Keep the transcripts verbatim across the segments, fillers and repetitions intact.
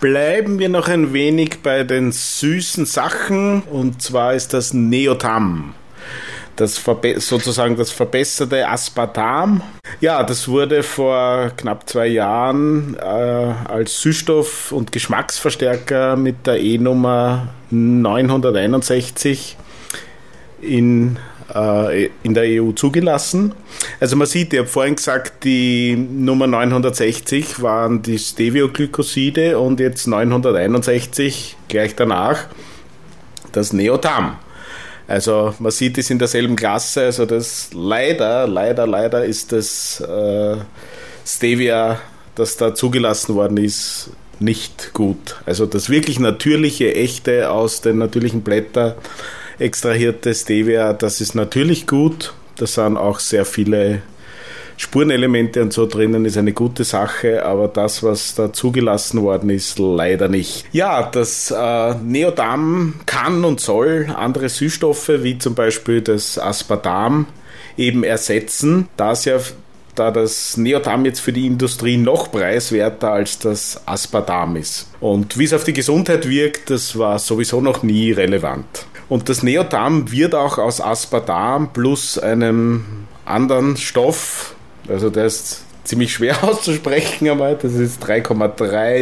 Bleiben wir noch ein wenig bei den süßen Sachen, und zwar ist das Neotam. Das verbe- sozusagen das verbesserte Aspartam. Ja, das wurde vor knapp zwei Jahren äh, als Süßstoff und Geschmacksverstärker mit der E-Nummer neunhunderteinundsechzig in, äh, in der E U zugelassen. Also man sieht, ich habe vorhin gesagt, die Nummer neunhundertsechzig waren die Stevioglycoside und jetzt neunhunderteinundsechzig gleich danach das Neotam. Also man sieht es in derselben Klasse, also das leider, leider, leider ist das äh, Stevia, das da zugelassen worden ist, nicht gut. Also das wirklich natürliche, echte, aus den natürlichen Blättern extrahierte Stevia, das ist natürlich gut. Da sind auch sehr viele Spurenelemente und so drinnen, ist eine gute Sache, aber das, was da zugelassen worden ist, leider nicht. Ja, das äh, Neotam kann und soll andere Süßstoffe, wie zum Beispiel das Aspartam, eben ersetzen, da es ja da das Neotam jetzt für die Industrie noch preiswerter als das Aspartam ist. Und wie es auf die Gesundheit wirkt, das war sowieso noch nie relevant. Und das Neotam wird auch aus Aspartam plus einem anderen Stoff, also der ist ziemlich schwer auszusprechen, aber das ist drei Komma drei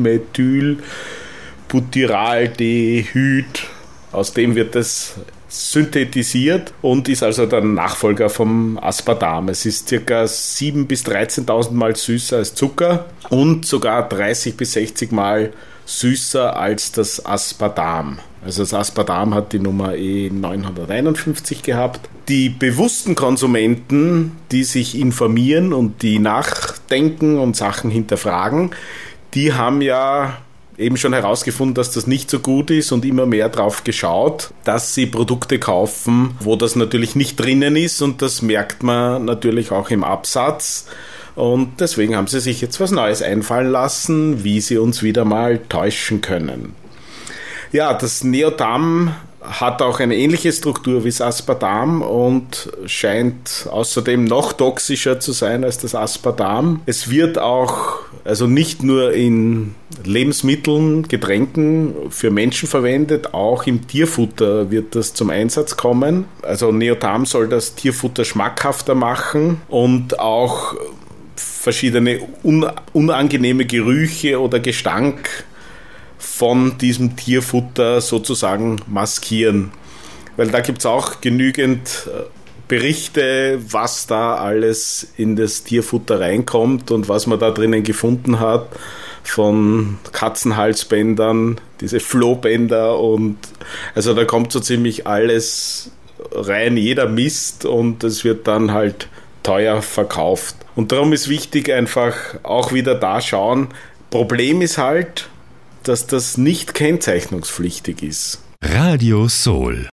Dimethylbutyraldehyd. Aus dem wird das synthetisiert und ist also der Nachfolger vom Aspartam. Es ist ca. sieben bis dreizehntausend Mal süßer als Zucker und sogar dreißig bis sechzig Mal süßer als das Aspartam. Also das Aspartam hat die Nummer E neunhunderteinundfünfzig gehabt. Die bewussten Konsumenten, die sich informieren und die nachdenken und Sachen hinterfragen, die haben ja eben schon herausgefunden, dass das nicht so gut ist und immer mehr drauf geschaut, dass sie Produkte kaufen, wo das natürlich nicht drinnen ist, und das merkt man natürlich auch im Absatz. Und deswegen haben sie sich jetzt was Neues einfallen lassen, wie sie uns wieder mal täuschen können. Ja, das Neotam hat auch eine ähnliche Struktur wie das Aspartam und scheint außerdem noch toxischer zu sein als das Aspartam. Es wird auch, also nicht nur in Lebensmitteln, Getränken für Menschen verwendet, auch im Tierfutter wird das zum Einsatz kommen. Also Neotam soll das Tierfutter schmackhafter machen und auch verschiedene un- unangenehme Gerüche oder Gestank von diesem Tierfutter sozusagen maskieren. Weil da gibt es auch genügend Berichte, was da alles in das Tierfutter reinkommt und was man da drinnen gefunden hat. Von Katzenhalsbändern, diese Flohbänder, und also da kommt so ziemlich alles rein, jeder Mist, und es wird dann halt teuer verkauft. Und darum ist wichtig, einfach auch wieder da schauen. Problem ist halt, dass das nicht kennzeichnungspflichtig ist. Radio Soul.